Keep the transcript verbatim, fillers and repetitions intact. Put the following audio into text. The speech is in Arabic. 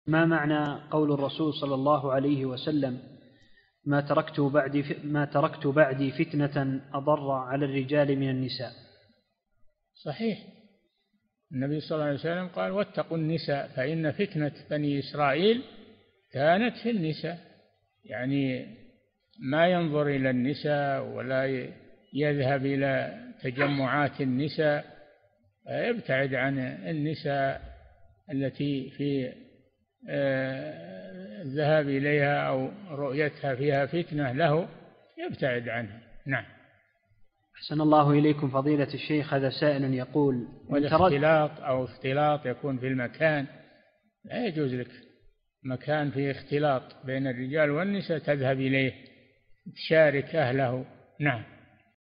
ما معنى قول الرسول صلى الله عليه وسلم: ما تركت بعدي ما تركت بعدي فتنة أضر على الرجال من النساء؟ صحيح، النبي صلى الله عليه وسلم قال: واتقوا النساء فإن فتنة بني إسرائيل كانت في النساء. يعني ما ينظر إلى النساء ولا يذهب إلى تجمعات النساء، يبتعد عن النساء التي في الذهاب إليها أو رؤيتها فيها فتنة له، يبتعد عنها. نعم. أحسن الله إليكم فضيلة الشيخ. هذا سائل يقول: والاختلاط أو اختلاط يكون في المكان، لا يجوز لك مكان فيه اختلاط بين الرجال والنساء تذهب إليه تشارك أهله. نعم.